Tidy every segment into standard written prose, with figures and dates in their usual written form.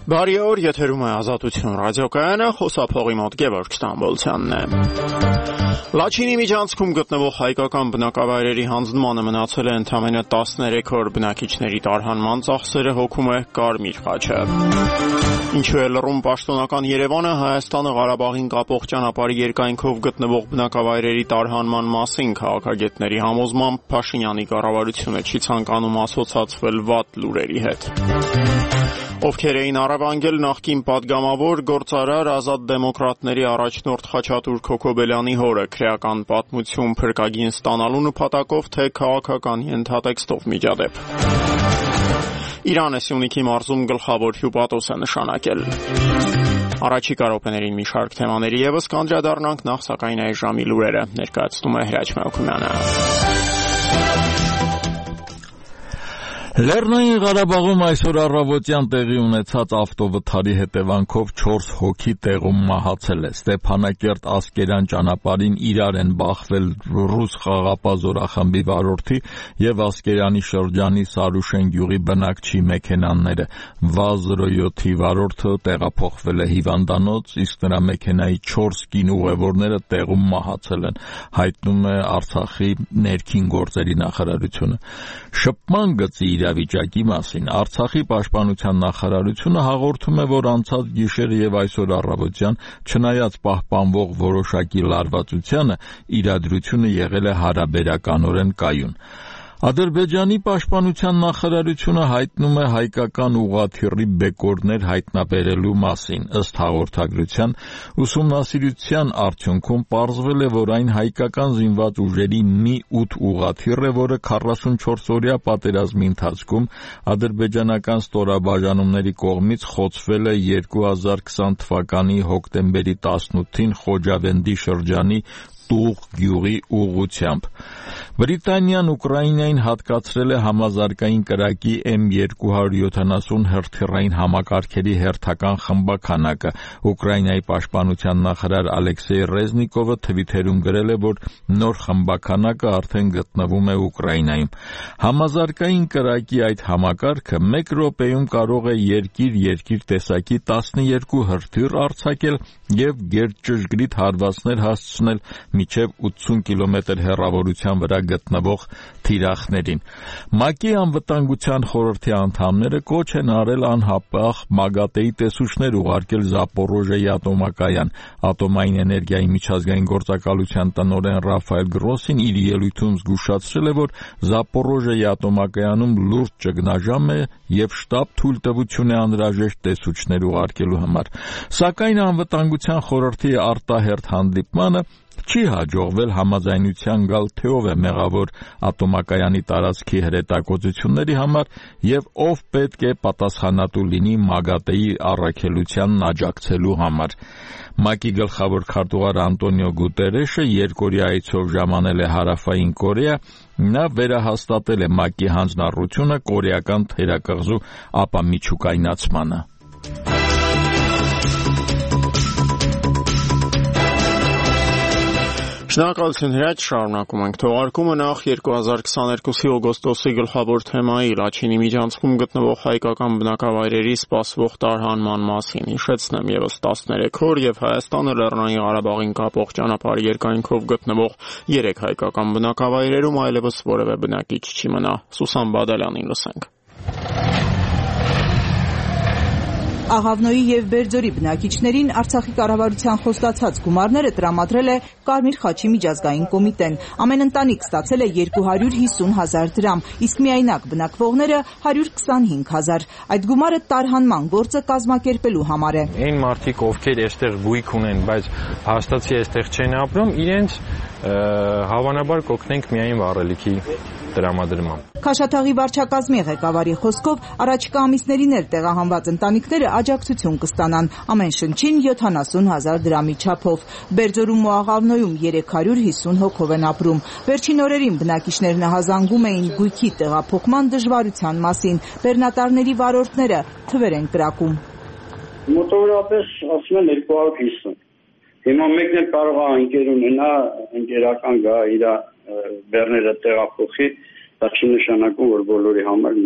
Բարի օր, եթերում է Ազատություն ռադիոկայանը, խոսափողի մոտ Գևորգ Ստամբոլցյանն է։ Լաչինի միջանցքում գտնվող հայկական բնակավայրերի հանձնմանը մնացել է ընդամենը 13 օր, բնակիչների տարհանման ծախսերը հոգում է Կարմիր խաչը։ Ինչու է լռում պաշտոնական Երևանը Հայաստանը Ղարաբաղին կապող ճանապարհի երկայնքով գտնվող բնակավայրերի տարհանման մասին քաղաքագետների համոզմամբ Փաշինյանի կառավարությունը չի ցանկանում ասոցացվել վատ լուրերի հետ։ Ովքեր էին առավանգել նախկին падգամավոր գործարար Ազատ դեմոկրատների առաջնորդ Խաչատուր Քոքոբելյանի հորը քրեական պատմություն փրկագին ստանալու նպատակով, թե քաղաքական ենթատեքստով միջադեպ։ Իրանը Սյունիքի մարզում գլխավոր հյուպատոս է նշանակել։ Առաջիկա րոպեներին մի շարք թեմաների եւս կանդրադառնանք, նախ սակայն այս ժամի լուրերը ներկայացնում է Հրաչ Մելքումյանը։ Լեռնային Ղարաբաղում այսօր առավոտյան տեղի ունեցած ավտովթարի հետևանքով 4 հոգի տեղում մահացել է։ Ստեփանակերտ Ասկերան ճանապարհին իրար են բախվել ռուս խաղապահ զորախմբի վարորդի եւ Ասկերանի շրջանի Սարուշեն գյուղի բնակչի մեքենաները։ ՎԱԶ-07-ի վարորդը տեղափոխվել է հիվանդանոց, իսկ նրա մեքենայի 4 կին ուղևորները տեղում մահացել են, հայտնում է Արցախի ներքին գործերի նախարարությունը։ Շփման գծի իրավիճակի մասին Արցախի պաշտպանության նախարարությունը հաղորդում է, որ անցած գիշերը եւ այսօր առավոտյան, չնայած պահպանվող որոշակի լարվածությանը, իրադրությունը եղել է հարաբերականորեն կայուն։ Ադրբեջանի պաշտպանության նախարարությունը հայտնում է հայկական ուղղաթիռի բեկորներ հայտնաբերելու մասին։ Ըստ հաղորդագրության, ուսումնասիրության արդյունքում պարզվել է, որ այն հայկական զինված ուժերի մի 8 ուղղաթիռ է, որը 44-օրյա պատերազմի ընթացքում ադրբեջանական ստորաբաժանումների կողմից խոցվել է 2020 թվականի հոկտեմբերի 18-ին Խոջավենդի շրջանի Տուղ գյուղի ուղղությամբ։ Բրիտանիան Ուկրաինային հատկացրել է համազարգային կրակի M270 հրթիռային համակարգերի հերթական խմբաքանակը։ Ուկրաինայի պաշտպանության նախարար Ալեքսեյ Ռեզնիկովը թվիթերում գրել է, որ նոր խմբաքանակը արդեն գտնվում է Ուկրաինայում։ Համազարգային կրակի այդ համակարգը 1 րոպեում կարող է երկիր տեսակի 12 հրթիռ արձակել եւ գերճշգրիտ հարվածներ հասցնել մինչև 80 կիլոմետր հեռավորության վրա գտնվող թիրախներին։ ՄԱԿ-ի անվտանգության խորհրդի անդամները կոչ են արել անհապաղ ՄԱԳԱՏԵ-ի տեսուչներ ուղարկել Զապորոժիայի ատոմակայան։ Ատոմային էներգիայի միջազգային գործակալության տնօրեն Ռաֆայել Գրոսին իր ելույթում զգուշացրել է, որ Զապորոժիայի ատոմակայանում լուրջ ճգնաժամ է եւ շտապ թույլտվություն է անհրաժեշտ տեսուչներ ուղարկելու համար։ Սակայն անվտանգության խորհրդի արտահերթ հանդիպմանը չի հաջողվել համաձայնության գալ, թե ով է մեղավոր ատոմակայանի տարածքի հրետակոծությունների համար եւ ով պետք է պատասխանատու լինի ՄԱԳԱՏԵ-ի առաքելությանն աջակցելու համար։ ՄԱԿ-ի գլխավոր քարտուղար Անտոնիո Գուտերեշը երկօրյա այցով ժամանել է Հարավային Կորեա։ Նա վերահաստատել է ՄԱԿ-ի հանձնառությունը կորեական թերակղզու ապամիջուկայնացմանը։ Շնորհակալություն Հրաչ, շարունակում ենք թողարկումը նախ 2022-ի օգոստոսի գլխավոր թեմայի Լաչինի միջանցքում գտնվող հայկական բնակավայրերի սպասվող տարհանման մասին։ Հիշեցնեմ, եւս 13 օր եւ Հայաստանը Լեռնային Ղարաբաղին կապող ճանապարհի երկայնքով գտնվող 3 հայկական բնակավայրերում այլևս որևէ բնակիչ չի մնա։ Սուսան Բադալյանին լսենք։ Աղավնոյի եւ Բերձորի բնակիչներին Արցախի կառավարության խոստացած գումարները տրամադրել է Կարմիր խաչի միջազգային կոմիտեն։ Ամեն ընտանիք ստացել է 250,000 դրամ, իսկ միայնակ բնակվողները 125,000։ Այդ գումարը տարհանման գործը կազմակերպելու համար է։ Այն մարդիկ, ովքեր այստեղ գույք ունեն, բայց հաստատի այստեղ չեն ապրում, իրենց հավանաբար կօգնենք միայն վառելիքի տրամադրմամբ։ Քաշաթաղի վարչակազմի ղեկավարի խոսքով առաջիկա ամիսներին էլ տեղահանված ընտանիքները աջակցություն կստանան ամեն շնչին 70,000 դրամի չափով։ Բերձորում ու Աղավնոյում 350 հոգով են ապրում։ Վերջին օրերին բնակիչներն հազանգում էին գույքի տեղափոխման դժվարության մասին։ Բեռնատարների վարորդները թվեր են կրակում։ Մոտավորապես ասում են 250։ Հիմա մեկն էլ կարող է ընկեր ունենա, ընկերական գա իր բեռները տեղափոխի, դա չի նշանակում, որ բոլորի համար նույնն է։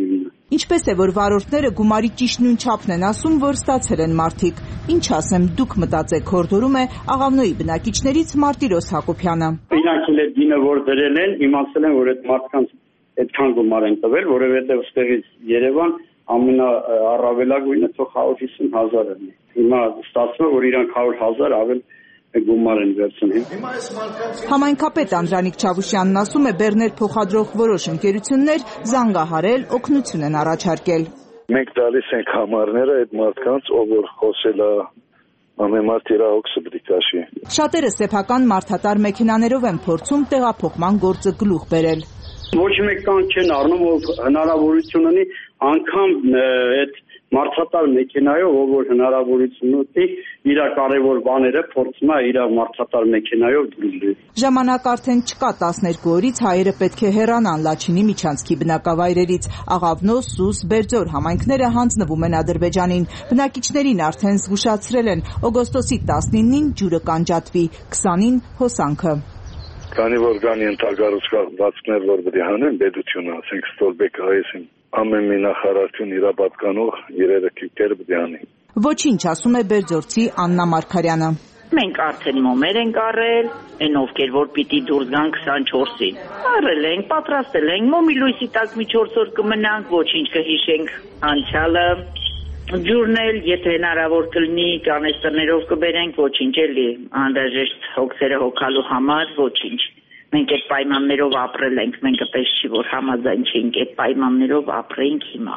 Ինչպես է, որ վարորդները գումարի ճիշտ նույն չափն են ասում, որ ստացել են մարդիկ։ Ինչ ասեմ, դուք մտածեք, հորդորում է Աղավնոյի բնակիչներից Մարտիրոս Հակոբյանը։ Իրանք էլ այդ գինը որ դրել են, իմացել են, որ այդ մարդկանց այդքան գումար են տվել, որովհետև ստեղից Երևան ամենաառավելագույնը թող 150,000 է։ Հիմա ստացվում է, որ իրանք 100,000 ավել գումար են վերցնել։ Համայնքապետ Անդրանիկ Չավուշյանն ասում է, բեռներ փոխադրող որոշ ընկերություններ զանգահարել, օգնություն են առաջարկել։ Մենք տալիս ենք համարները այդ մարդկանց, ով որ խոսել է ամենամարդ իրավունքը պետք է քաշի։ Շատերը սեփական մարդատար մեքենաներով են փորձում տեղափոխման գործը գլուխ բերել։ Ոչ մեկ կան չեն առնում, ով հնարավորություն ունի անգամ այդ մարդատար մեքենայով, ով որ հնարավորություն ունի, իր կարևոր բաները փորձում է իր մարդատար մեքենայով դուրս։ Ժամանակ արդեն չկա 12 օրից հայերը պետք է հեռանան Լաչինի միջանցքի բնակավայրերից։ Աղավնո, Սուս, Բերձոր համայնքները հանձնվում են Ադրբեջանին։ Բնակիչներին արդեն զգուշացրել են օգոստոսի 19-ին ջուրը կանջատվի, 20-ին հոսանքը։ Քանի որ կան ենթակառուցվածքներ, որ պետք է հանեն, պետությունը, ասենք Ստոլբեկը հայեցին, ամեն մի նախարարություն իր պատկանող իրերը քիքերը պետք է անի։ Ոչինչ, ասում է Բերձորցի Աննա Մարգարյանը։ Մենք արդեն մոմեր ենք առել, այն ովքեր որ պիտի դուրս գան 24-ին։ Առել ենք, պատրաստել ենք, մոմի լույսի տակ մի 4 օր կմնանք, ոչինչ կհիշենք անցյալը։ Ջուրն էլ, եթե հնարավոր կլինի, կանեստերներով կբերենք, ոչինչ էլի, անհրաժեշտ հոգսերը հոգալու համար, ոչինչ։ Մենք այդ պայմաններով ապրել ենք, մենք պես չի, որ համաձայն չենք այդ պայմաններով ապրենք հիմա։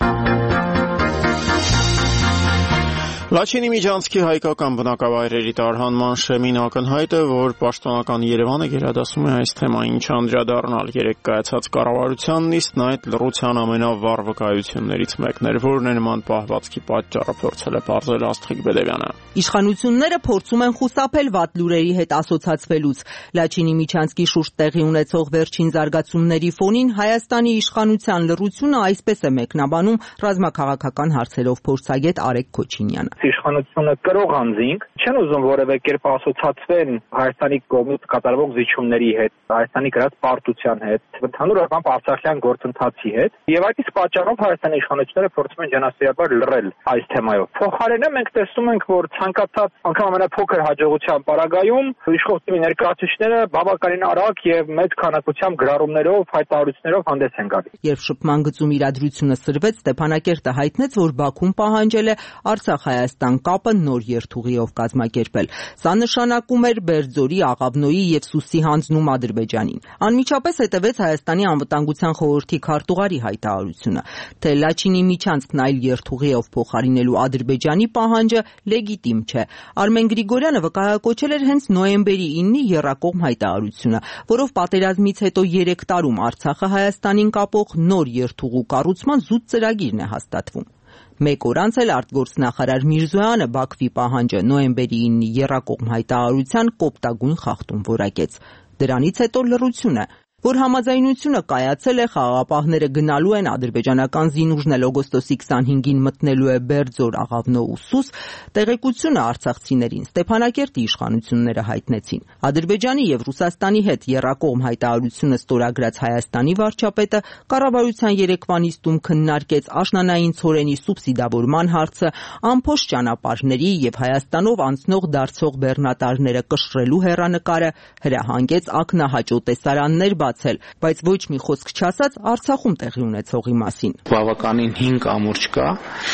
Լաչինի միջանցքի հայկական բնակավայրերի տարհանման շեմին ակնհայտ է, որ պաշտոնական Երևանը գերադասում է այս թեմային չանդրադառնալ։ Երեկ կայացած կառավարության նիստն այդ լռության ամենավառ վկայություններից մեկն էր, որն է նման պահվածքի պատճառը փորձել է պարզել Աստղիկ Բեդևյանը։ Իշխանությունները փորձում են խուսափել վատ լուրերի հետ ասոցացվելուց։ Լաչինի միջանցքի շուրջ տեղի ունեցող վերջին զարգացումների ֆոնին Հայաստանի իշխանության լռությունը այսպես է մեկնաբանում ռազմաքաղաքական հարցերով փորձագետ Արեգ Քոչինյանը։ Իշխանությունը կրող անձինք չեն ուզում որևէ կերպ ասոցացվեն Հայաստանի կողմից կատարվող զիջումների հետ, Հայաստանի գրած պարտության հետ, ընդհանուր առմամբ արցախյան գործընթացի հետ, եւ այդ իսկ պատճառով Հայաստանի իշխանությունները փորձում են ջանասիրաբար լռել այս թեմայով։ Փոխարենը մենք տեսնում ենք, որ ցանկացած անգամ ամենափոքր հաջողության պարագայում իշխող թիմի ներկայացուցիչները բավականին արագ եւ մեծ քանակությամբ գրառումներով, հայտարարություններով հանդես են գալիս։ Երբ շփման գծում իրադրությունը սրվեց, Ստեփանակերտը հայտնեց, որ Բաքուն պահանջել է Արցախ-Հայաստան կապը նոր երթուղիով կազմակերպել։ Սա նշանակում էր Բերձորի, Աղավնոյի եւ Սուսի հանձնում Ադրբեջանին։ Անմիջապես հետևեց Հայաստանի անվտանգության խորհրդի քարտուղարի հայտարարությունը, թե Լաչինի միջանցքն այլ երթուղիով փոխարինելու Ադրբեջանի պահանջը լեգիտիմ չէ։ Արմեն Գրիգորյանը վկայակոչել էր հենց նոյեմբերի 9-ի եռակողմ հայտարարությունը, որով պատերազմից հետո 3 տարում Արցախը Հայաստանին կապող նոր երթուղու կառուցման զուտ ծրագիրն է հաստատվում։ Մեկ օր անց էլ արտգործնախարար Միրզոյանը Բաքվի պահանջը նոյեմբերի 9-ի եռակողմ հայտարարության կոպտագույն խախտում որակեց։ Դրանից հետո լռություն է, որ համաձայնությունը կայացել է, խաղաղապահները գնալու են, ադրբեջանական զինուժն էլ օգոստոսի 25-ին մտնելու է Բերձոր, Աղավնո ու Սուս, տեղեկությունը արցախցիներին Ստեփանակերտի իշխանությունները հայտնեցին։ Ադրբեջանի եւ Ռուսաստանի հետ եռակողմ հայտարարությունը ստորագրած Հայաստանի վարչապետը կառավարության երեկվա նիստում քննարկեց աշնանային ցորենի սուբսիդավորման հարցը, անփոշ ճանապարհների եւ Հայաստանով անցնող դարձող բեռնատարները կշռելու հեռանկարը, հրահանգեց ակնահաճո տեսարաններ բայց ոչ մի խոսք չասաց Արցախում տեղի ունեցողի մասին։ Բավականին 5 կամուրջ կա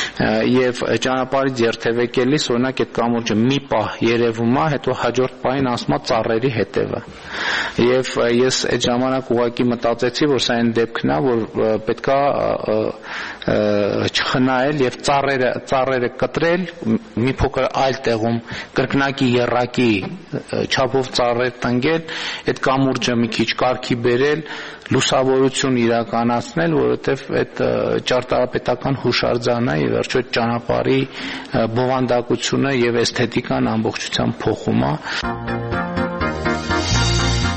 եւ ճանապարհից երթևեկելիս օրինակ այդ կամուրջը մի պահ երևում է, հետո հաջորդ պահին ասում է ծառերի հետևը։ Եվ ես այդ ժամանակ ուղղակի մտածեցի, որ սա այն դեպքն է, որ պետքա չխնայել եւ ծառերը կտրել մի փոքր այլ տեղում կրկնակի երակի չափով ծառեր տնկել, այդ կամուրջը մի քիչ կարգի բերել, լուսավորություն իրականացնել, որովհետև այդ ճարտարապետական հուշարձանն է եւ վերջո ճանապարհի բովանդակությունը եւ էսթետիկան ամբողջությամբ փոխում է։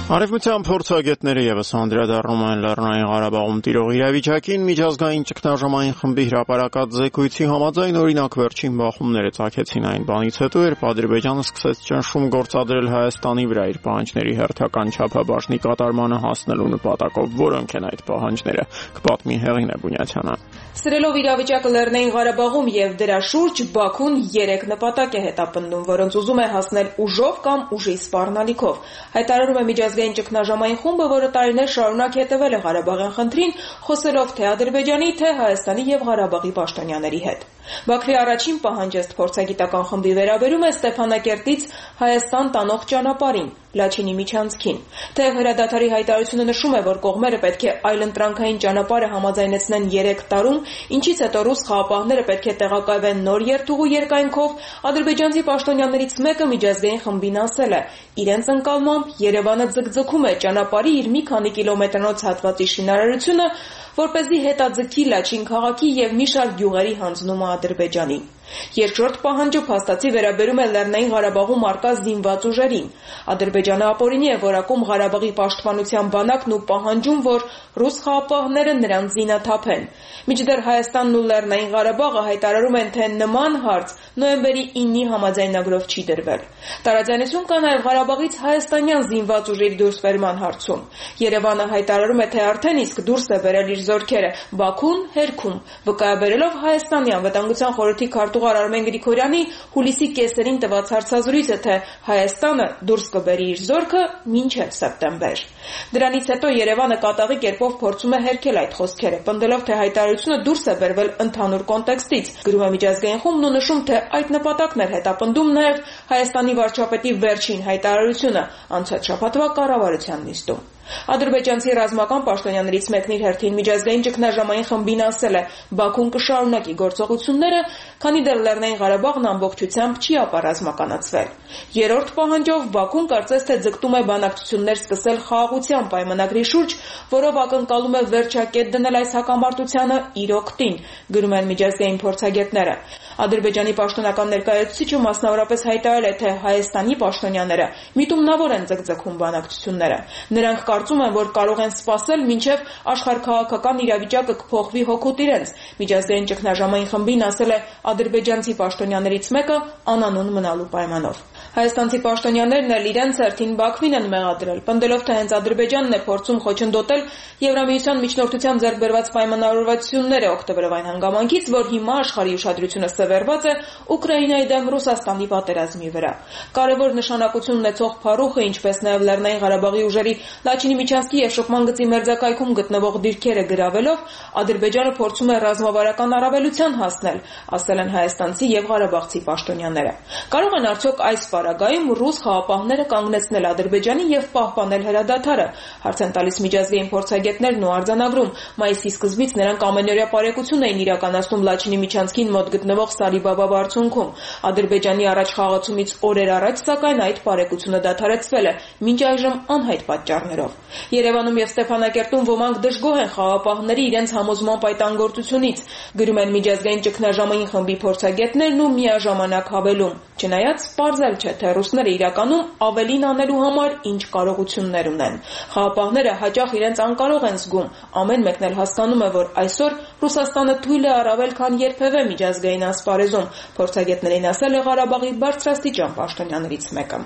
Արևմտյան փորձագետները եւս անդրադառնում են Լեռնային Ղարաբաղում տիրող իրավիճակին միջազգային ճգնաժամային խմբի հրապարակած զեկույցի համաձայն օրինակ վերջին բախումները ծագեցին այն բանից հետո, երբ Ադրբեջանը սկսեց ճնշում գործադրել Հայաստանի վրա իր պահանջների հերթական չափաբաժնի կատարմանը հասնելու նպատակով։ Որոնք են այդ պահանջները, կպատմի Հեղինե Բունյացյանը։ Սրելով իրավիճակը Լեռնային Ղարաբաղում եւ դրա շուրջ Բաքուն 3 նպատակ է հետապնդում, որոնց ուզում է հասնել ուժով կամ ուժի սպառնալիքով։ Հայտարարում է միջազգային ճգնաժամային խումբը, որը տարիներ շարունակ հետևել է Ղարաբաղյան խնդրին, խոսելով թե Ադրբեջանի, թե Հայաստանի եւ Ղարաբաղի պաշտոնյաների հետ։ Բաքվի առաջին պահանջը ըստ փորձագիտական խմբի վերաբերում է Ստեփանակերտից Հայաստան տանող ճանապարհին, Լաչինի միջանցքին։ Թեև հրադադարի հայտարարությունը նշում է, որ կողմերը պետք է այլընտրանքային ճանապարհը համաձայնեցնեն 3 տարում, ինչից հետո ռուս խաղապահները պետք է տեղակայվեն նոր երթուղու երկայնքով, ադրբեջանցի պաշտոնյաներից մեկը միջազգային խմբին ասել է. իրենց ընկալմամբ Երևանը ձգձգում է ճանապարհի իր մի քանի կիլոմետրանոց հատվածի շինարարությունը, որպեսզի հետաձգի Լաչին քաղաքի եւ մի շարք գյուղերի հանձնումը Ադրբեջանին։ Երկրորդ պահանջը փաստացի վերաբերում է Լեռնային Ղարաբաղում արկա զինված ուժերին։ Ադրբեջանը ապօրինի է որակում Ղարաբաղի պաշտպանության բանակն ու պահանջում, որ ռուս խաղապահները նրան զինաթափեն։ Մինչդեռ Հայաստանն ու Լեռնային Ղարաբաղը հայտարարում են, թե նման հարց նոյեմբերի 9-ի համաձայնագրով չի դրվել։ Տարաձայնություն կա նաև Ղարաբաղից հայաստանյան զինված ուժերի դուրսբերման հարցում։ Երևանը հայտարարում է, թե արդեն իսկ դուրս է բերել իր զորքերը, Բաքուն հերքում, վկայաբերելով Հայաստանի անվտանգության խորհրդի քարտուղար Արմեն Գրիգորյանի հուլիսի կեսերին տված հարցազրույցը, թե Հայաստանը դուրս կբերի իր զորքը մինչև սեպտեմբեր։ Դրանից հետո Երևանը կատաղի կերպով փորձում է հերքել այդ խոսքերը, պնդելով, թե հայտարարությունը դուրս է բերվել ընդհանուր կոնտեքստից։ Գրում է միջազգային խումբն ու նշում, թե այդ նպատակն էր հետապնդում նաև Հայաստանի վարչապետի վերջին հայտարարությունը անցած շաբաթվա կառավարության նիստում։ Ադրբեջանցի ռազմական պաշտոնյաներից մեկն իր հերթին միջազգային ճգնաժամային խմբին ասել է. Բաքուն կշարունակի գործողությունները, քանի դեռ Լեռնային Ղարաբաղն ամբողջությամբ չի ապառազմականացվել։ Երրորդ պահանջով Բաքուն կարծես թե ձգտում է բանակցություններ սկսել խաղաղության պայմանագրի շուրջ, որով ակնկալում է վերջակետ դնել այս հակամարտությանը իր օգտին, գրում են միջազգային փորձագետները։ Ադրբեջանի պաշտոնական ներկայացուցիչը մասնավորապես հայտարարել է, թե Հայաստանի պաշտոնյաները միտումնավոր են ձգձգում բանակցությունները։ Նրանք կարծում են, որ կարող են սպասել, մինչև աշխարհքաղաքական իրավիճակը կփոխվի հօգուտ իրենց։ Միջազգային ճգնաժամային խմբին ասել է ադրբեջանցի պաշտոնյաներից մեկը անանուն մնալու պայմանով։ Հայաստանցի պաշտոնյաներն էլ իրենց հերթին Բաքվին են մեղադրել, պնդելով, թե հենց Ադրբեջանն է փորձում խոչընդոտել Եվրամիության միջնորդությամբ ձեռք բերված պայմանավորվածությունները, օգտվելով այն հանգամանքից, որ հիմա աշխարհի ուշադրությունը սևեռված է Ուկրաինայի դեմ Ռուսաստանի պատերազմի վրա։ Կարևոր նշանակություն ունեցող փառուխը, ինչպես նաև Լեռնային Ղարաբաղի ուժերի Լաչինի միջանցքի եւ Շփման գծի մերձակայքում գտնվող դիրքերը գրավելով, Ադրբեջանը փորձում է ռազմավարական առավելության հասնել, ասել են հայաստանցի եւ ղարաբաղցի պաշտոնյաները։ Կարող են արդյոք այս պարագայում ռուս խաղապահները կանգնեցնել Ադրբեջանին եւ պահպանել հրադադարը, հարց են տալիս միջազգային փորձագետներն ու արձանագրում։ Մայիսի սկզբից նրանք ամենօրյա պարեկություն էին իրականացնում Լաչինի միջանցքին մոտ գտնվող Սարիբաբա բարձունքում։ Ադրբեջանի առաջ խաղացումից օրեր առաջ, սակայն այդ պարեկությունը դադարեցվել է, մինչ այժմ անհայտ պատճառներով։ Երևանում եւ Ստեփանակերտում ոմանք դժգոհ են խաղապահների իրենց համոզման պայտանգործությունից, գրում են միջազգային ճգնաժամային խմբի փորձագետներն ու միաժամանակ հավելում. Չնայած պարզել չէ, թե ռուսները իրականում ավելին անելու համար ինչ կարողություններ ունեն։ Խաղապահները հաճախ իրենց անկարող են զգում, ամեն մեկն էլ հասկանում է, որ այսօր Ռուսաստանը թույլ է առավել, քան երբևէ միջազգային ասպարեզում, փորձագետներին ասել է Ղարաբաղի բարձրաստիճան պաշտոնյաներից մեկը։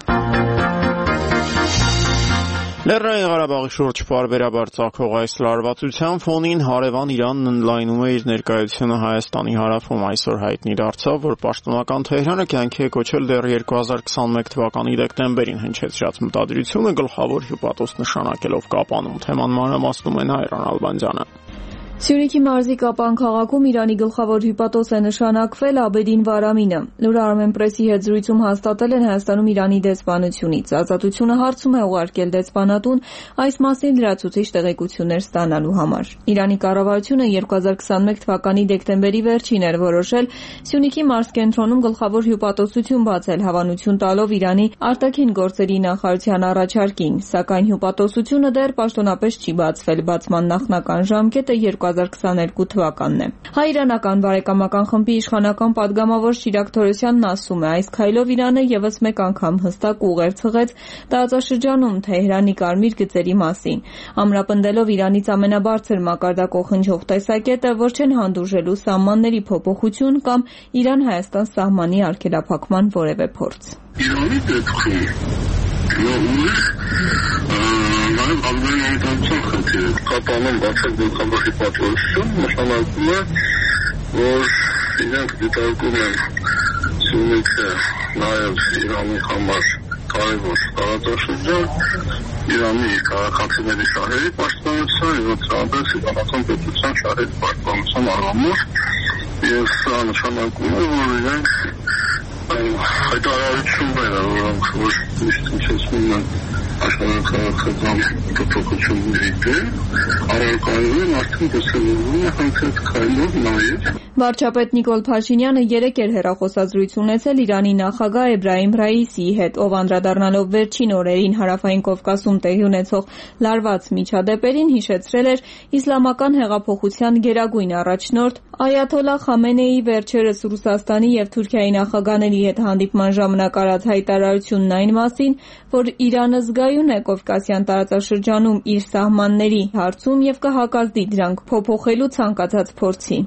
Լեռնային Ղարաբաղի շուրջ պարբերաբար ծագող այս լարվածության ֆոնին հարևան Իրանն ընդլայնում է իր ներկայությունը Հայաստանի հարավում։ Այսօր հայտնի դարձավ, որ պաշտոնական Թեհրանը կյանքի է կոչել դեռ 2021 թվականի դեկտեմբերին հնչեցրած մտադրությունը գլխավոր հյուպատոս նշանակելով Կապանում։ Թեման մանրամասնում է Նայիրան Ալբանդյանը։ Սյունիքի մարզի Կապան քաղաքում Իրանի գլխավոր հյուպատոս է նշանակվել Աբեդին Վարամինը։ Լուրը Armenpress-ի հետ զրույցում հաստատել են Հայաստանում Իրանի դեսպանությունից։ Ազատությունը հարցում է ուղարկել դեսպանատուն այս մասին լրացուցիչ տեղեկություններ ստանալու համար։ Իրանի կառավարությունը 2021 թվականի դեկտեմբերի վերջին էր որոշել Սյունիքի մարզկենտրոնում գլխավոր հյուպատոսություն բացել, հավանություն տալով Իրանի արտաքին գործերի նախարարության առաջարկին, սակայն հյուպատոսությունը դեռ պաշտոնապես չի բացվել։ Բացման նախնական ժամկետը 2022 թվականն է։ Հայ-իրանական բարեկամական խմբի իշխանական պատգամավոր Շիրակ Թորոսյանն ասում է, այս քայլով Իրանը եւս մեկ անգամ հստակ ուղեր ցղեց տարածաշրջանում Թեհրանի կարմիր գծերի մասին, ամրապնդելով Իրանից ամենաբարձր մակարդակով խնջող տեսակետը, որ չեն հանդուրժելու սահմանների փոփոխություն կամ Իրան-Հայաստան սահմանի արգելափակման որևէ փորձ։ Իրանի դեպքում նաև ազգային անվտանգության խնդիրը կատարում բացակ գլխավորի պատվիրություն նշանակում է, որ իրենք դիտարկում են Սյունիքը նաև Իրանի համար կարևոր տարածաշրջան, Իրանի քաղաքացիների շահերի պաշտպանության եւ ծառայել իրանական պետության շահերի պաշտպանության առումով, եւ սա նշանակում է, որ իրենք հայտարարությունները, որոնք որ միշտ հիշեցնում են աշխարհաքաղաքական փոփոխությունների դեմ, առարկայում արդեն դասավորվում է հանդեպ քայլով նաև։ Վարչապետ Նիկոլ Փաշինյանը երեկ էր հեռախոսազրույց ունեցել Իրանի նախագահ Էբրահիմ Ռայիսիի հետ, ով անդրադառնալով վերջին օրերին Հարավային Կովկասում տեղի ունեցող լարված միջադեպերին, հիշեցրել էր իսլամական հեղափոխության գերագույն առաջնորդ Այաթոլլահ Խամենեիի վերջերս Ռուսաստանի եւ Թուրքիայի նախագահների հետ հանդիպման ժամանակ արած հայտարարությունն այն մասին, որ Իրանը զգայուն է Կովկասյան տարածաշրջանում իր սահմանների հարցում եւ կհակազդի դրանք փոփոխելու ցանկացած փորձի։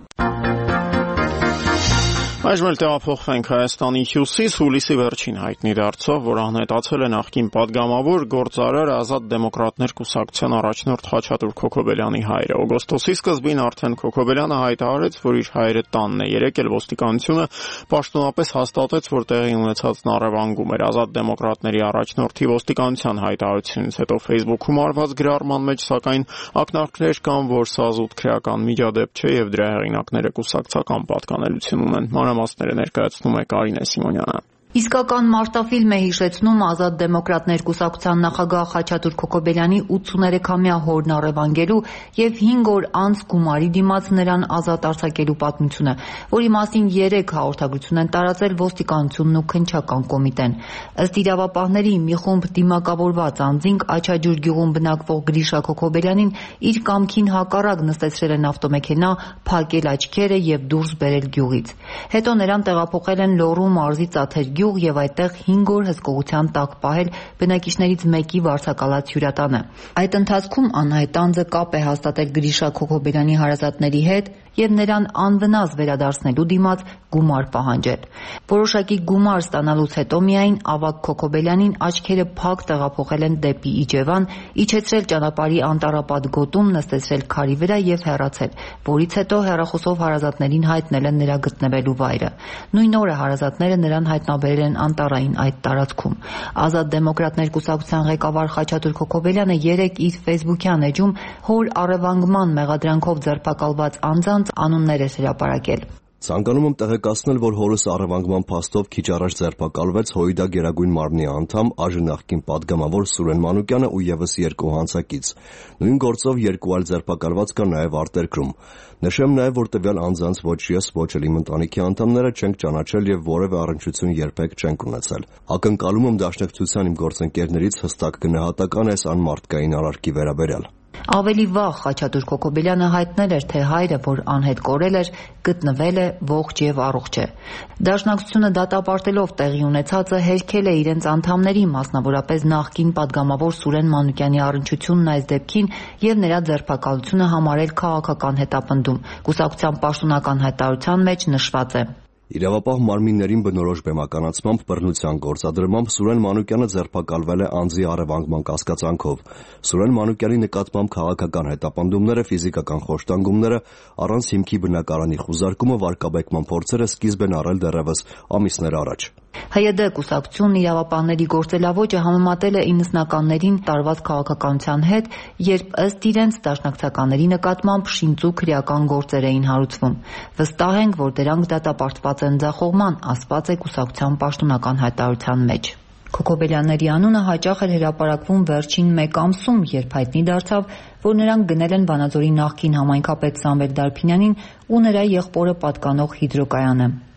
Այժմ էլ տեղափոխվենք Հայաստանի հյուսիս, հուլիսի վերջին հայտնի դարձավ, որ անհետացել է նախկին պատգամավոր գործարար Ազատ դեմոկրատներ կուսակցության առաջնորդ Խաչատուր Քոքոբելյանի հայրը։ Օգոստոսի սկզբին արդեն Քոքոբելյանը հայտարարեց, որ իր հայրը տանն է։ Երեկ էլ ոստիկանությունը պաշտոնապես հաստատեց, որ տեղի ունեցածն առևանգում էր։ Ազատ դեմոկրատների առաջնորդի ոստիկանության հայտարարությունից հետո Facebook-ում արված գրառման մեջ սակայն ակնարկներ կան, որ սա զուտ քրեական միջադեպ չէ եւ դրա հեղինակները կուսակցական պատկանելություն ունեն։ Մանրամասները ներկայացնում է Կարինե Սիմոնյանը։ Իսկական մարտաֆիլմ է հիշեցնում Ազատ դեմոկրատներ կուսակցության նախագահ Խաչատուր Քոքոբելյանի 83-ամյա հորն առևանգելու եւ 5 օր անց գումարի դիմաց նրան ազատ արձակելու պատմությունը, որի մասին 3 հաղորդագրություն են տարածել ոստիկանությունն ու քննչական կոմիտեն։ Ըստ իրավապահների, մի խումբ դիմակավորված անձինք Աչաջուր գյուղում բնակվող Գրիշա Քոքոբելյանին իր կամքին հակառակ նստեցրել են ավտոմեքենա, փակել աչքերը եւ դուրս բերել գյուղից։ Հետո նրան տեղափոխել են Լոռու մարզի Ծաթեր եւ այդտեղ 5 օր հսկողության տակ պահել բնակիչներից մեկի վարձակալած հյուրատանը։ Այդ ընթացքում անհայտ անձը կապ է հաստատել Գրիշա Քոքոբելյանի հարազատների հետ եւ նրան անվնաս վերադարձնելու դիմաց գումար պահանջել։ Որոշակի գումար ստանալուց հետո միայն Ավագ Քոքոբելյանին աչքերը փակ տեղափոխել են դեպի Իջևան, իջեցրել ճանապարհի անտառապատ գոտում, նստեցրել քարի վրա եւ հեռացել, որից հետո հեռախոսով հարազատներին հայտնել են նրա գտնվելու վայրը։ Նույն օրը հարազատները նրան հայտնաբերել են անտառային այդ տարածքում։ Ազատ դեմոկրատներ կուսակցության ղեկավար Խաչատուր Քոքոբելյանը երեկ իր Facebook-յան էջում հոր առևանգման մեղադրանքով ձերբակալված անձանց անուններ է հրապարակել։ Ցանկանում եմ տեղեկացնել, որ հորս առևանգման փաստով քիչ առաջ ձերբակալվեց ՀՅԴ Գերագույն մարմնի անդամ, այժմ նախկին падգամավոր Սուրեն Մանուկյանը ու եւս 2 հանցակից։ Նույն գործով 2 այլ ձերբակալված կա նաեւ արտերկրում։ Նշեմ նաեւ, որ տվյալ անձանց ոչ ես, ոչ էլ իմ ընտանիքի անդամները չենք ճանաչել եւ որևէ առնչություն երբեք չենք ունեցել։ Ակնկալում եմ դաշնակցության իմ գործընկերներից հստակ գնահատական այս անմարդկային արարքի վերաբերյալ։ Ավելի վաղ Խաչատուր Քոքոբելյանը հայտնել էր, թե հայրը, որ անհետ կորել էր, գտնվել է ողջ եւ առողջ է։ Դաշնակցությունը դատապարտելով տեղի ունեցածը հերքել է իրենց անդամների, մասնավորապես նախկին падգամավոր Սուրեն Մանուկյանի առնչությունն այս դեպքին եւ նրա ձերբակալությունը համարել քաղաքական հետապնդում։ Կուսակցության պաշտոնական հայտարարության մեջ նշված է. Իրավապահ մարմիններին բնորոշ բեմականացմամբ բռնության գործադրմամբ Սուրեն Մանուկյանը ձերբակալվել է անձի առևանգման կասկածանքով։ Սուրեն Մանուկյանի նկատմամբ քաղաքական հետապնդումները, ֆիզիկական խոշտանգումները, առանց հիմքի բնակարանի խուզարկումը, վարկաբեկման փորձերը սկիզբ են առել դեռևս ամիսներ առաջ։ ՀՅԴ կուսակցությունն իրավապահների գործելավոճը համեմատել է 90-ականներին տարված քաղաքականության հետ, երբ ըստ իրենց դաշնակցականների նկատմամբ շինծու քրեական գործեր էին հարուցվում։ Վստահ ենք, որ դրանք դատապարտված են ձախողման, ասված է կուսակցության պաշտոնական հայտարարության մեջ։ Քոքոբելյանների անունը հաճախ էր հրապարակվում վերջին 1 ամսում, երբ հայտնի դարձավ, որ նրանք գնել են Վանաձորի նախկին համայնքապետ Սամվել Դարփինյանին ու նրա եղբորը պատկանող հիդրոկայանը։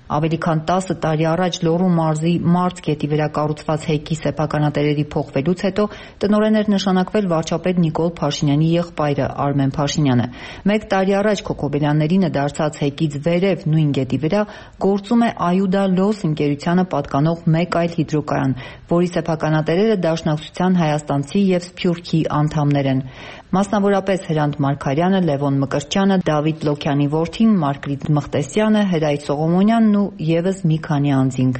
Ավելի քան 10 տարի առաջ Լոռու մարզի Մարտ գետի վրա կառուցված հեքի սեփականատերերի փոխվելուց հետո տնօրեն էր նշանակվել վարչապետ Նիկոլ Փաշինյանի եղբայրը Արմեն Փաշինյանը։ 1 տարի առաջ Քոքոբելյաններինը դարձած հեկից վերև նույն գետի վրա գործում է Այուդա Լոս ընկերությանը պատկանող մեկ այլ հիդրոկայան, որի սեփականատերերը Դաշնակցության հայաստանցի և Սփյուռքի անդամներ են։ Մասնավորապես Հրանտ Մարգարյանը, Լևոն Մկրտչյանը, Դավիթ Լոքյանի որդին, Մարգրիտ Մղտեսյանը, Հրայր Սողոմոնյանն ու ևս մի քանի անձինք։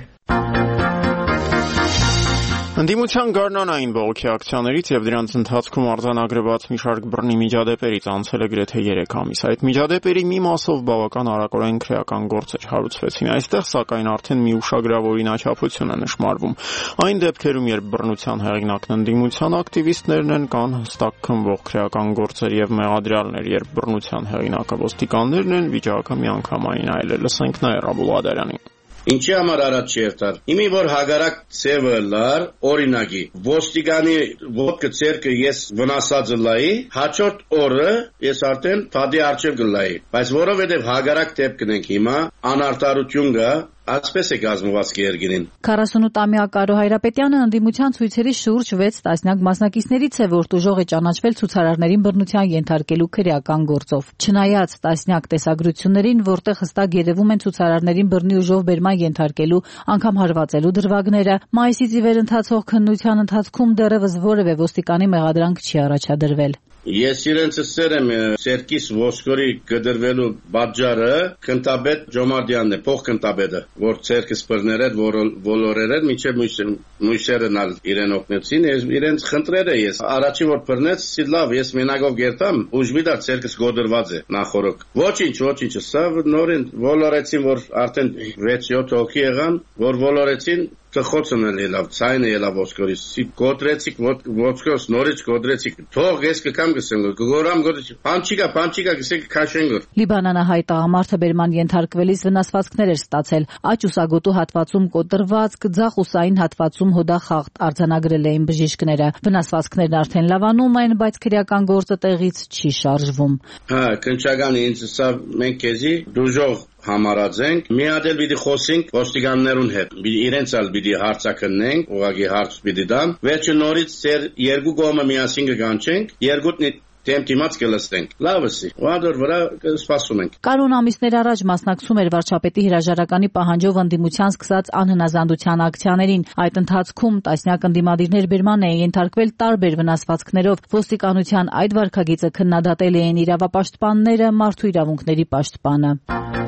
Ընդդիմության գարնանային բողոքի ակցիաներից եւ դրանց ընթացքում արձանագրված մի շարք բռնի միջադեպերից անցել է գրեթե 3 ամիս։ Այդ միջադեպերի մի մասով բավական արագորեն քրեական գործեր հարուցվեցին։ Այստեղ սակայն արդեն մի ուշագրավ օրինաչափություն է նշмарվում։ Այն դեպքերում, երբ բռնության հեղինակն ընդդիմության ակտիվիստներն են, կան հստակ քննվող քրեական գործեր եւ մեղադրյալներ, երբ բռնության հեղինակը ոստիկաններն են, վիճակը միանգամայն այլ է։ Լսենք Նաիրա Բուլադարյանին։ Ինչի համար առաջ չերտար։ Իմի որ հագարակ ծևը լար, օրինակի, ոստիկանի ոտքը ցերկը ես վնասած լայի, հաջորդ օրը ես արդեն փադի արչև գլայի։ Բայց որովհետև հագարակ դեպքն ենք հիմա, անարտարություն կա, Այսպես է կազմված երգերին։ 48-ամյա Կարո Հայրապետյանը ընդդիմության ցույցերի շուրջ 6 տասնյակ մասնակիցներից է, որ տուժող է ճանաչվել ցուցարարներին բռնության ենթարկելու քրեական գործով։ Չնայած տասնյակ տեսագրություններին, որտեղ հստակ երևում են ցուցարարներին բռնի ուժով բերման ենթարկելու, անգամ հարվածելու դրվագները, մայիսից ի վեր ընթացող քննության ընթացքում դեռևս որևէ ոստիկանի մեղադրանք չի առաջադրվել։ Ես իրենց սերեմ Սերկիս Ոսկորի կդրվելու բաժարը քնտաբեդ Ջոմարդյանն է, փոխքնտաբեդը, որ ցերկս բռներ էր, ոլորեր էր, միջև մույսերն ալ իրեն օգնեցին, իրենց խնդրերը ես առաջի որ բռնեց, լավ, ես մենակով գերտամ, ուժմի դա ցերկս գոդրված է նախորոք։ Ոչինչ, սա նորեն ոլորեցին, որ արդեն 6-7 հոգի եղան, որ ոլորեցին Խոցն ելավ, ցայնը ելավ ոսկորից, կոտրեցիք, ոսկորս նորից կոտրեցիք, թող ես կկամ գսեմ, գորամ գորի, պանչիկա գսեք քաշենգոր։ Լիբանանահայ տղամարդը բերման ենթարկվելիս վնասվածքներ էր ստացել, աջ ուսագոտու հատվածում կոտրվածք, ձախ ուսային հատվածում հոդախաղտ արձանագրել էին բժիշկները։ Վնասվածքներն արդեն լավանում են, բայց քրեական գործը տեղից չի շարժվում։ Քնչագանը ինձ սա մենք քեզի դուժող համարած ենք, մի հատ էլ պիտի խոսենք ոստիկաններուն հետ, իրենց ալ պիտի հարցակնենք, ուղղակի հարց պիտի դամ, վերջը նորից ծեր երկու կողմը միասին կգանչենք, երկուտն դեմտիմաց կլստենք, լավսի, ուադոր վրա սպասում ենք։ Կարոն ամիսներ առաջ մասնակցում էր վարչապետի հրաժարականի պահանջով ընդդիմության սկսած անհնազանդության ակցիաներին, այդ ընթացքում տասնյակ ընդդիմադիրներ բերման էին ենթարկվել տարբեր վնասվածքներով, ոստիկանության այդ վարքագիծը քննադատել էին իրավապաշտպանները, մարդու իրավունքների պաշտպանը։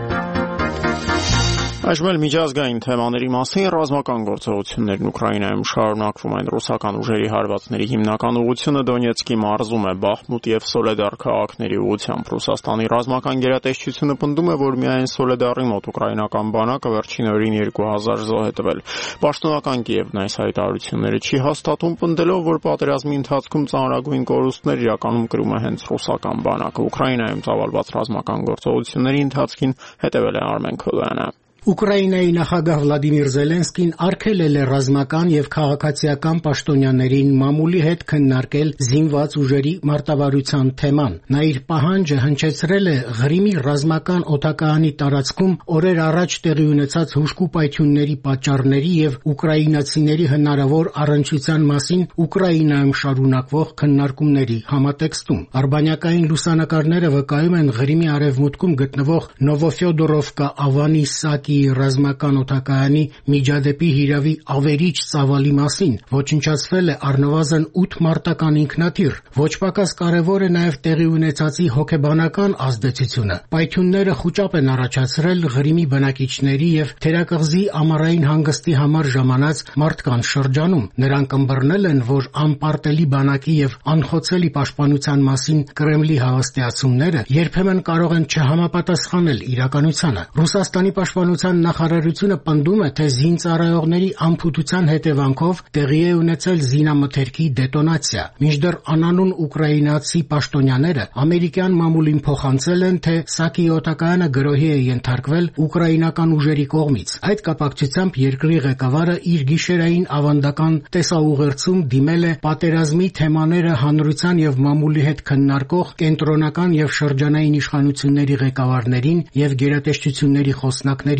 Այժմ էլ միջազգային թեմաների մասին ռազմական գործողություններն Ուկրաինայում շարունակվում են։ Ռուսական ուժերի հարվածների հիմնական ուղղությունը Դոնեցկի մարզում է, Բախմուտ եւ Սոլեդար քաղաքների ուղղությամբ։ Ռուսաստանի ռազմական գերատեսչությունը պնդում է, որ միայն Սոլեդարի մոտ ուկրաինական բանակը վերջին օրերին 2000 զոհ է տվել։ Պաշտոնական Կիևն այս հայտարարությունները չի հաստատում, պնդելով, որ պատերազմի ընթացքում ծանրագույն կորուստներ իրականում կրում է հենց ռուսական բանակը։ Ուկրաինայում ծավալված ռազմական գործողությունների ընթացքին հետևել է Արմեն Քոլոյանը։ Ուկրաինայի նախագահ Վլադիմիր Զելենսկին արգելել է ռազմական եւ քաղաքացիական պաշտոնյաներին մամուլի հետ քննարկել զինված ուժերի մարտավարության թեման։ Նա իր պահանջը հնչեցրել է Ղրիմի ռազմական օդակայանի տարածքում օրեր առաջ տեղի ունեցած հուժկու պայթյունների պատճառների եւ ուկրաինացիների հնարավոր առնչության մասին Ուկրաինայում շարունակվող քննարկումների համատեքստում։ Արբանյակային լուսանկարները վկայում են Ղրիմի արևմուտքում գտնվող Նովոֆյոդորովկա ավանի Սակի ռազմական օդակայանի միջադեպի հիրավի ավերիչ ծավալի մասին ոչնչացվել է առնվազն 8 մարտական ինքնաթիռ։ Ոչ պակաս կարևոր է նաև տեղի ունեցածի հոգեբանական ազդեցությունը։ Պայթյունները խուճապ են առաջացրել Ղրիմի բնակիչների եւ թերակղզի ամառային հանգստի համար ժամանած մարդկանց շրջանում։ Նրանք ըմբռնել են, որ անպարտելի բանակի եւ անխոցելի պաշտպանության մասին Կրեմլի հավաստիացումները երբեմն կարող են չհամապատասխանել իրականությանը։ Ռուսաստանի պաշտպանության նախարարությունը պնդում է, թե զինծառայողների անփութության հետևանքով տեղի է ունեցել զինամթերքի դետոնացիա։ Մինչդեռ անանուն ուկրաինացի պաշտոնյաները ամերիկյան մամուլին փոխանցել են, թե Սակի օդակայանը գրոհի է ենթարկվել ուկրաինական ուժերի կողմից։ Այդ կապակցությամբ երկրի ղեկավարը իր գիշերային ավանդական տեսաուղերձում դիմել է պատերազմի թեմաները հանրության եւ մամուլի հետ քննարկող կենտրոնական եւ շրջանային իշխանությունների ղեկավարներին եւ գերատեսչությունների խոսնակներին։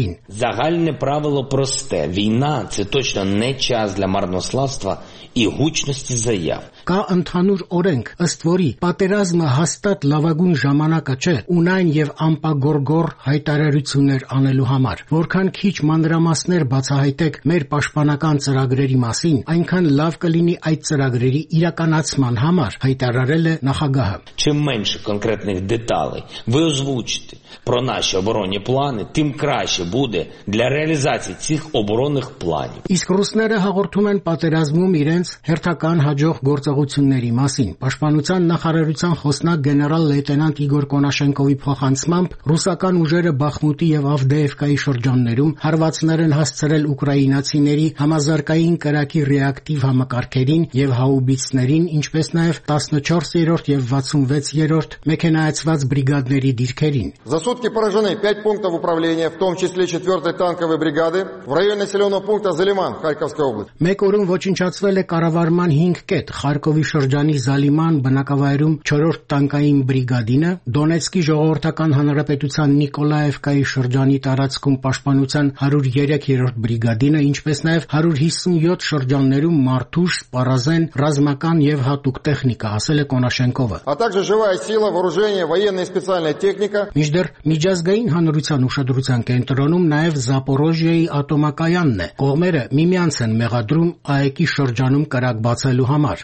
մասին։ Загальне правило просте. Війна – це точно не час для марнославства і гучності заяв. Կա ընդհանուր օրենք, ըստ որի պատերազմը հաստատ լավագույն ժամանակը չէ ունայն եւ ամպագորգոր հայտարարություններ անելու համար։ Որքան քիչ մանրամասներ բացահայտեք մեր պաշտպանական ծրագրերի մասին, այնքան լավ կլինի այդ ծրագրերի իրականացման համար, հայտարարել է նախագահը։ Чим менше конкретних деталей ви озвучите про наші оборонні плани, тим краще буде для реалізації цих оборонних планів. Իսկ ռուսները հաղորդում են պատերազմում իրենց հերթական հաջող գործողությունների մասին։ Պաշտպանության նախարարության խոսնակ գեներալ լեյտենանտ Իգոր Կոնաշենկովի փոխանցմամբ ռուսական ուժերը Բախմուտի եւ Ավդեևկայի շրջաններում հարվածներ են հասցրել ուկրաինացիների համազարգային կրակի ռեակտիվ համակարգերին եւ հաուբիցներին, ինչպես նաեւ 14-րդ եւ 66-րդ մեքենայացված բրիգադների դիրքերին։ За сутки поражены 5 пунктов управления, в том числе 4-й танковой бригады, в районе населенного пункта Залиман, Харьковская область. Մեկ օրում ոչնչացվել է կառավարման 5 կետ, Խարկովի շրջանի Զալիման բնակավայրում 4-րդ տանկային բրիգադինը, Դոնեցկի ժողովրդական հանրապետության Նիկոլաևկայի շրջանի տարածքում պաշտպանության 103-րդ բրիգադինը, ինչպես նաև 157 շրջաններում մարդուժ, սպառազեն, ռազմական եւ հատուկ տեխնիկա, ասել է Կոնաշենկովը։ А также живая сила, вооружение, военная и специальная техника. Մինչդեռ միջազգային հանրության ուշադրության կենտրոնում նաև Զապորոժիայի ատոմակայանն է։ Կողմերը միմյանց են մեղադրում ԱԵԿ-ի շրջանում կրակ բացելու համար։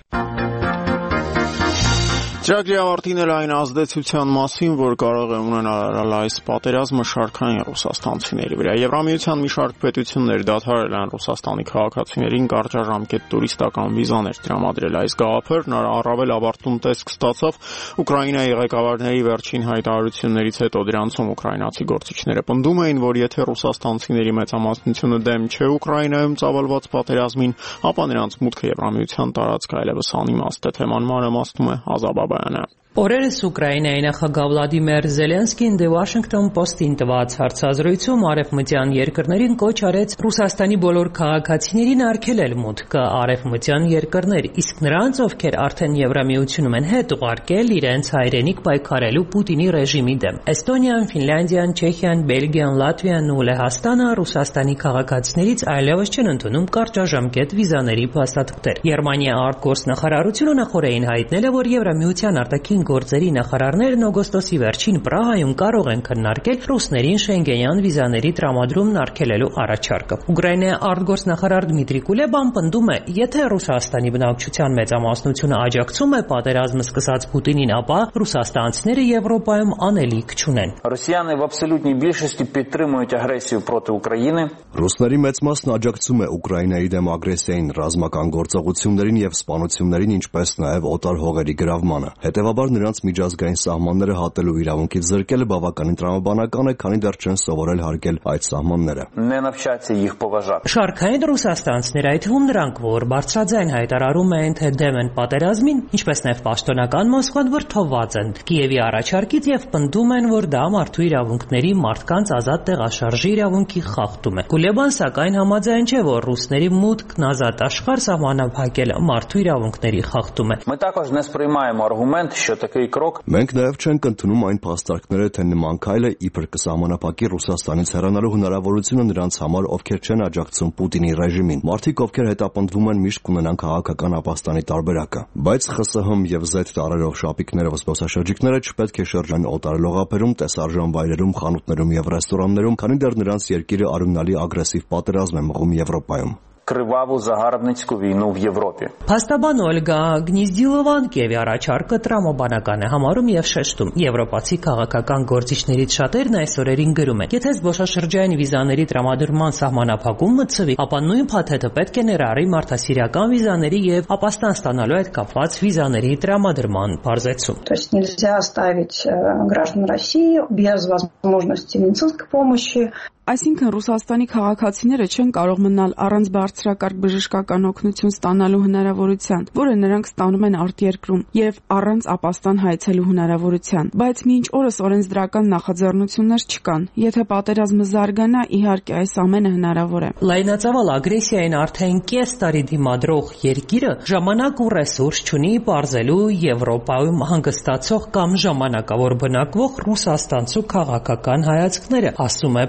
Ծրագրի ավարտին էլ այն ազդեցության մասին, որ կարող է ունենալ այս պատերազմը շարքային ռուսաստանցիների վրա։ Եվրամիության մի շարք պետություններ դադարել են Ռուսաստանի քաղաքացիներին կարճաժամկետ տուրիստական վիզաներ տրամադրել։ Այս գաղափարն առավել ավարտուն տեսք ստացավ Ուկրաինայի ղեկավարների վերջին հայտարարություններից հետո։ Դրանցում ուկրաինացի գործիչները պնդում էին, որ եթե ռուսաստանցիների մեծամասնությունը դեմ չէ Ուկրաինայում ծավալված պատերազմին, ապա նրանց մուտքը Եվրամիության տարածք այլևս անիմաստ է։ Թեման մանրամասնում է Ազաբաբայանը։ Օրերս Ուկրաինայի նախագահ Վլադիմիր Զելենսկին The Washington Post-ին տված հարցազրույցում արևմտյան երկրներին կոչ արեց Ռուսաստանի բոլոր քաղաքացիներին արգելել մուտքը արևմտյան երկրներ, իսկ նրանց, ովքեր արդեն Եվրամիությունում են հետ ուղարկել իրենց հայրենիք պայքարելու Պուտինի ռեժիմի դեմ։ Էստոնիան, Ֆինլանդիան, Չեխիան, Բելգիան, Լատվիան ու Լեհաստանը Ռուսաստանի քաղաքացիներից այլևս չեն ընդունում կարճաժամկետ վիզաների փաստաթղթեր։ Գերմանիա արտգործնախարարությունը նախորդին հայտնել է, որ Եվրամիության արտաքին գործերի նախարարներն օգոստոսի վերջին Պրահայում կարող են քննարկել ռուսներին շենգենյան վիզաների տրամադրումն արգելելու առաջարկը։ Ուկրաինայի արտգործնախարար Դմիտրի Կուլեբան պնդում է, եթե Ռուսաստանի բնակչության մեծամասնությունը աջակցում է պատերազմը սկսած Պուտինին, ապա ռուսաստանցիները Եվրոպայում անելիք չունեն։ Росіяни в абсолютній більшості підтримують агресію проти України. Ռուսների մեծ մասն աջակցում է Ուկրաինայի դեմ ագրեսիային, ռազմական գործողություններին եւ սպանություններին, ինչպես նաեւ օտար հողերի գրավմանը։ Հետևաբար նրանց միջազգային սահմանները հատելու իրավունքից զրկելը բավականին տրամաբանական է, քանի դեռ չեն սովորել հարգել այդ սահմանները։ Не навчаться їх поважати. Շարքային ռուսաստանցիներ, այդ թվում նրանք, որ բարձրաձայն հայտարարում են, թե դեմ են պատերազմին, ինչպես նաև պաշտոնական Մոսկվան վրդովված են Կիևի առաջարկից եւ պնդում են, որ դա մարդու իրավունքների, մարդկանց ազատ տեղաշարժի իրավունքի խախտում է։ Կուլեբան սակայն համաձայն չէ, որ ռուսների մուտքն ազատ աշխարհ սահմանափակելը մարդու իրավունքների խախտում է։ Ми також не сприймаємо аргумент, що такий крок Մենք նաև չենք ընդունում այն փաստարկները, թե նման քայլը իբր կսահմանափակի Ռուսաստանից հեռանալու հնարավորությունը նրանց համար, ովքեր չեն աջակցում Պուտինի ռեժիմին։ Մարդիկ, ովքեր հետապնդվում են, միշտ կունենան քաղաքական ապաստանի տարբերակը։ Բայց ԽՍՀՄ եւ Z տարերով շապիկներով զբոսաշրջիկները չպետք է շրջան օտարելողափերում, տեսարժան վայրերում, խանութներում եւ ռեստորաններում, քանի դեռ նրանց երկիրը արյունալի ագրեսիվ պատերազմ է մղում Եվրոպայում։ криваву загарбницьку війну в Європі. Փաստաբան Օլգա Գնիզդիլովան Կիևի առաջարկը տրամաբանական է համարում եւ շեշտում։ Եվրոպացի քաղաքական գործիչներից շատերն այս օրերին գրում են. եթե զբոսաշրջային վիզաների տրամադրման սահմանափակում մտցվի, ապա նույն փաթեթը պետք է ներառի մարդասիրական վիզաների եւ ապաստան ստանալու հետ կապված վիզաների տրամադրման բարձեցում։ То есть нельзя оставить граждан России без возможности медицинской помощи. Այսինքն Ռուսաստանի քաղաքացիները չեն կարող մնալ առանց բարձրակարգ բժշկական օգնություն ստանալու հնարավորության, որը նրանք ստանում են արտերկրում, եւ առանց ապաստան հայցելու հնարավորության։ Բայց մինչ օրս օրենսդրական նախաձեռնություններ չկան։ Եթե պատերազմը զարգանա, իհարկե այս ամենը հնարավոր է։ Լայնածավալ ագրեսիային արդեն կես տարի դիմադրող երկիրը ժամանակ ու ռեսուրս չունի բարձելու Եվրոպայում հանգստացող կամ ժամանակավոր բնակվող ռուսաստանցու քաղաքական հայացքները, ասում է փաստաբան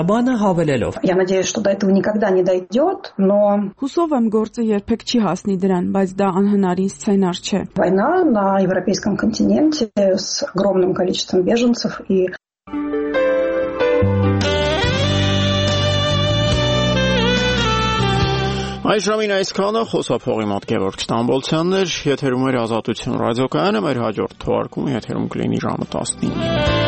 Բանը հավելելով. Я надеюсь, что до этого никогда не дойдет, но Հուսով եմ գործը երբեք չի հասնի դրան, բայց դա անհնարին սցենար չէ։ Война на европейском континенте с огромным количеством беженцев и Այս ժամին այսքանը խոսափողի մոտ Գևորգ Ստամբոլցյանն էր, եթերում էր Ազատություն ռադիոկայանը, մեր հաջորդ թողարկումը եթերում կլինի ժամը 19-ին։